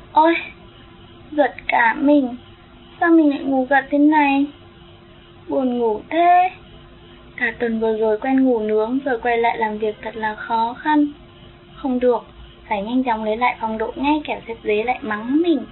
Ôi, giật cả mình. Sao mình lại ngủ gật thế này? Buồn ngủ thế. Cả tuần vừa rồi quen ngủ nướng rồi quay lại làm việc thật là khó khăn. Không được, phải nhanh chóng lấy lại phong độ ngay kẻo sếp dế lại mắng mình.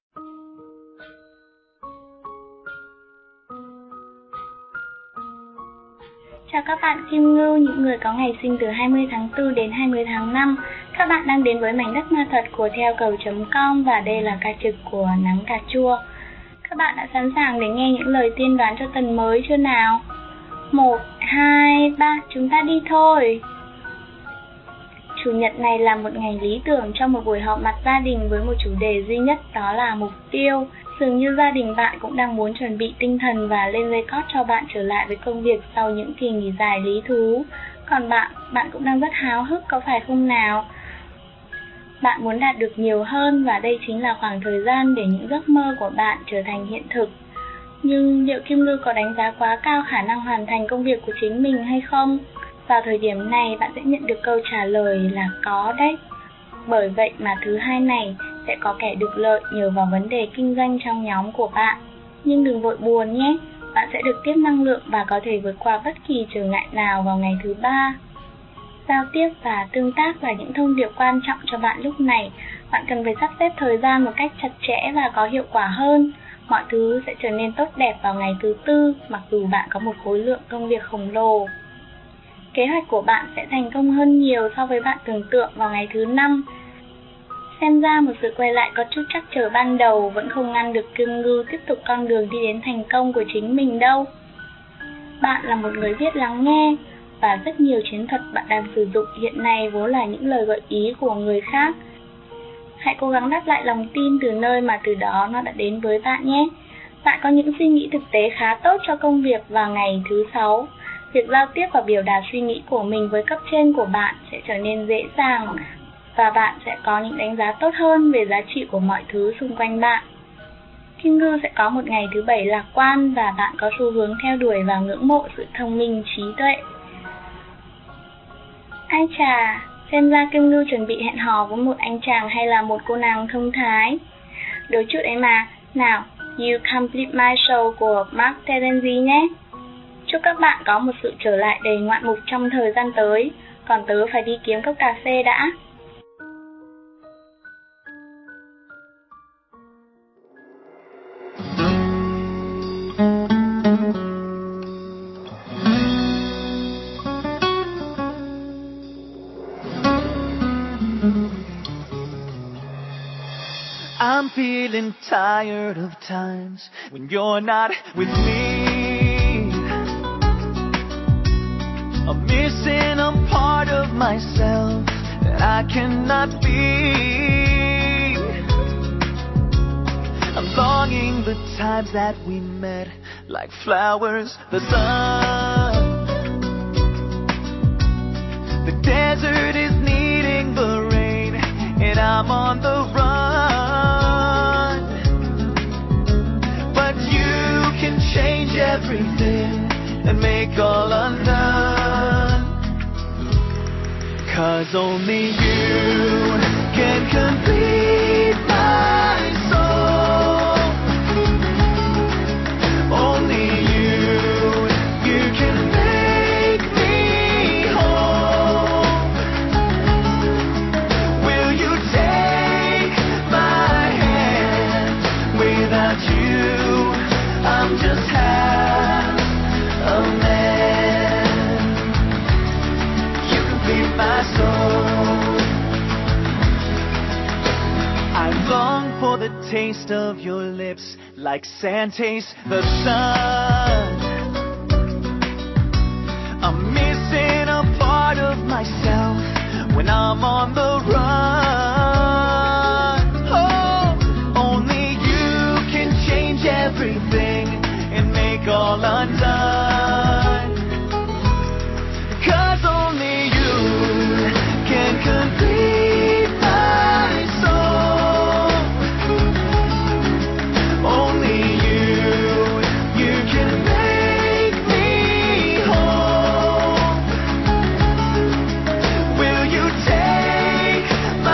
Chào các bạn Kim Ngưu, những người có ngày sinh từ 20 tháng 4 đến 20 tháng 5. Các bạn đang đến với mảnh đất ma thuật của theo cầu.com và đây là ca trực của Nắng Cà Chua. Các bạn đã sẵn sàng để nghe những lời tiên đoán cho tuần mới chưa nào? 1, 2, 3, chúng ta đi thôi! Chủ nhật này là một ngày lý tưởng cho một buổi họp mặt gia đình với một chủ đề duy nhất, đó là mục tiêu. Dường như gia đình bạn cũng đang muốn chuẩn bị tinh thần và lên dây cót cho bạn trở lại với công việc sau những kỳ nghỉ dài lý thú. Còn bạn cũng đang rất háo hức có phải không nào? Bạn muốn đạt được nhiều hơn và đây chính là khoảng thời gian để những giấc mơ của bạn trở thành hiện thực. Nhưng liệu Kim Ngư có đánh giá quá cao khả năng hoàn thành công việc của chính mình hay không? Vào thời điểm này bạn sẽ nhận được câu trả lời là có đấy. Bởi vậy mà thứ hai này sẽ có kẻ được lợi nhờ vào vấn đề kinh doanh trong nhóm của bạn. Nhưng đừng vội buồn nhé, bạn sẽ được tiếp năng lượng và có thể vượt qua bất kỳ trở ngại nào vào ngày thứ ba. Giao tiếp và tương tác là những thông điệp quan trọng cho bạn lúc này. Bạn cần phải sắp xếp thời gian một cách chặt chẽ và có hiệu quả hơn. Mọi thứ sẽ trở nên tốt đẹp vào ngày thứ tư, mặc dù bạn có một khối lượng công việc khổng lồ. Kế hoạch của bạn sẽ thành công hơn nhiều so với bạn tưởng tượng vào ngày thứ 5. Xem ra một sự quay lại có chút trắc trở ban đầu vẫn không ngăn được Kim Ngư tiếp tục con đường đi đến thành công của chính mình đâu. Bạn là một người biết lắng nghe, và rất nhiều chiến thuật bạn đang sử dụng hiện nay vốn là những lời gợi ý của người khác. Hãy cố gắng đáp lại lòng tin từ nơi mà từ đó nó đã đến với bạn nhé. Bạn có những suy nghĩ thực tế khá tốt cho công việc vào ngày thứ 6. Việc giao tiếp và biểu đạt suy nghĩ của mình với cấp trên của bạn sẽ trở nên dễ dàng và bạn sẽ có những đánh giá tốt hơn về giá trị của mọi thứ xung quanh bạn. Kim Ngư sẽ có một ngày thứ 7 lạc quan và bạn có xu hướng theo đuổi và ngưỡng mộ sự thông minh trí tuệ. Ai chà, xem ra Kim Ngư chuẩn bị hẹn hò với một anh chàng hay là một cô nàng thông thái. Đố chút ấy mà, nào, You Complete My Show của Mark Terenzi nhé. Chúc các bạn có một sự trở lại đầy ngoạn mục trong thời gian tới, còn tớ phải đi kiếm cốc cà phê đã. I'm feeling tired of times when you're not with me. I'm missing a part of myself that I cannot be. I'm longing the times that we met like flowers, the sun. The desert is needing the rain and I'm on the run. But you can change everything and make all undone. 'Cause only you can complete my soul. Only you can make me whole. Will you take my hand? Without you, I'm just half a man. You complete my soul. I long for the taste of your lips, like sand tastes the sun. I'm missing a part of myself when I'm on the run. Oh, only you can change everything and make all undone. 'Cause only you can complete my soul. Only you can make me whole. Will you take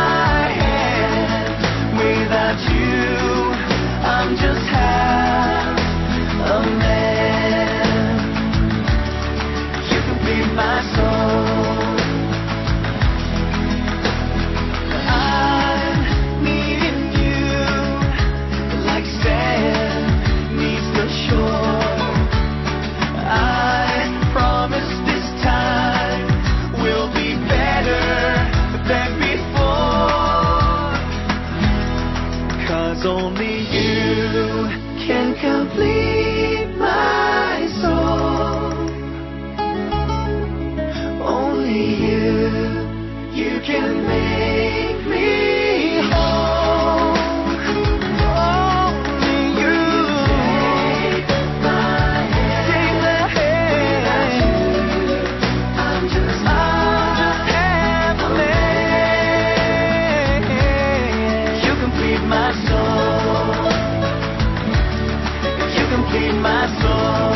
my soul, if you complete my soul.